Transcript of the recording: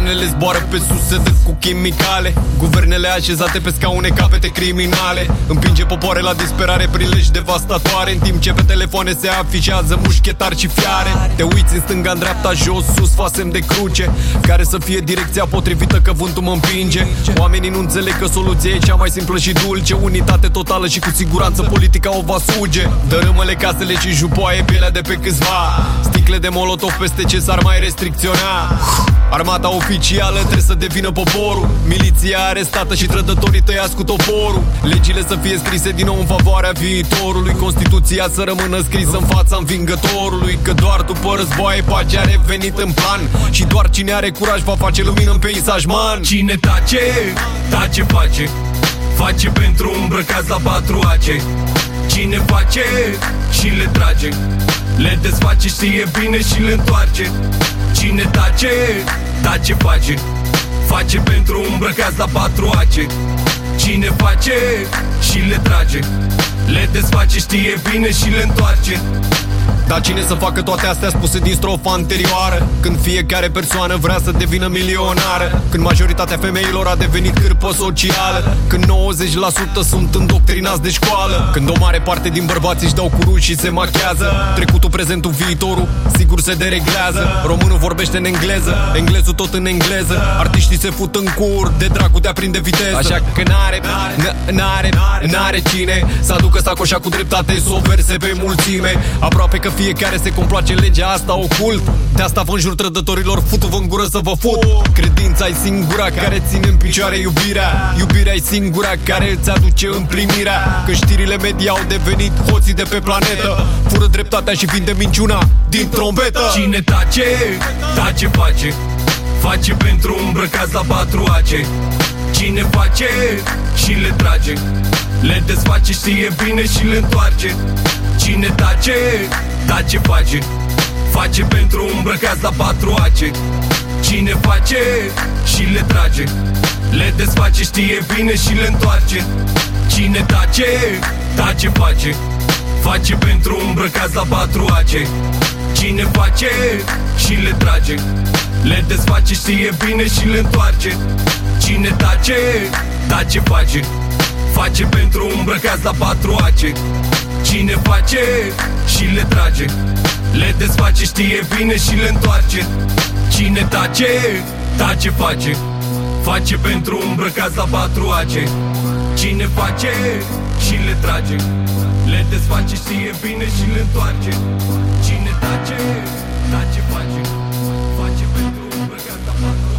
Guvernele zboară pe sus, se dă cu chimicale. Guvernele așezate pe scaune, capete criminale. Împinge popoare la disperare prin legi devastatoare, în timp ce pe telefoane se afișează mușchetari și fiare. Te uiți în stânga, în dreapta, jos, sus, fa semn de cruce. Care să fie direcția potrivită, că vântul mă împinge. Oamenii nu înțeleg că soluția e cea mai simplă și dulce. Unitate totală și cu siguranță politica o va suge. Dărâmă-le casele și jupoaie pielea de pe câțiva. Sticle de molotov peste ce s-ar mai restricționa. Armata oficială trebuie să devină poporul. Miliția arestată și trădătorii tăiați cu toporul. Legile să fie scrise din nou în favoarea viitorului. Constituția să rămână scrisă în fața învingătorului. Că doar după războaie pacea a revenit în plan. Și doar cine are curaj va face lumină în peisaj, man. Cine tace, tace face. Face pentru îmbrăcați la patru ace. Cine face și le trage, le desface, știe bine și le întoarce. Cine tace, tace face. Face pentru îmbrăcați la patru ace. Cine face și le trage, le desface, știe bine și le întoarce. Dar cine să facă toate astea spuse din strofa anterioară? Când fiecare persoană vrea să devină milionară. Când majoritatea femeilor a devenit cârpă socială. Când 90% sunt îndoctrinați de școală. Când o mare parte din bărbați își dau cu ruși și se machează. Trecutul, prezentul, viitorul sigur se dereglează. Românul vorbește în engleză, englezul tot în engleză. Artiștii se fut în cur de dracu de a prinde viteză. Așa că n-are cine să aducă sacoșa cu dreptate, să o verse pe mulțime. Aproape că fiecare se complace în legea asta ocult. De asta vă înjur trădătorilor, futu-vă în gură să vă fut. Credința e singura care ține în picioare iubirea. Iubirea e singura care îți aduce împlinirea. Că știrile media au devenit hoții de pe planetă. Fură dreptatea și vinde minciuna din trombetă. Cine tace, tace face. Face pentru îmbrăcați la patru ace. Cine face și le trage, le desface, știe bine și le întoarce. Cine tace, tace face. Face pentru îmbrăcați la patru ace. Cine face și le trage, le desface, știe bine și le întoarce. Cine tace, tace face. Face pentru îmbrăcați la patru ace. Cine face și le trage, le desface, știe bine și le întoarce. Cine tace, tace face. Face pentru îmbrăcați la patru ace. Cine face și le trage, le desface, știe bine și le întoarce. Cine tace, tace face. Face pentru îmbrăcați la patru ace. Cine face și le trage, le desface, știe bine și le întoarce. Cine tace, tace face. Face pentru îmbrăcați la patru ace.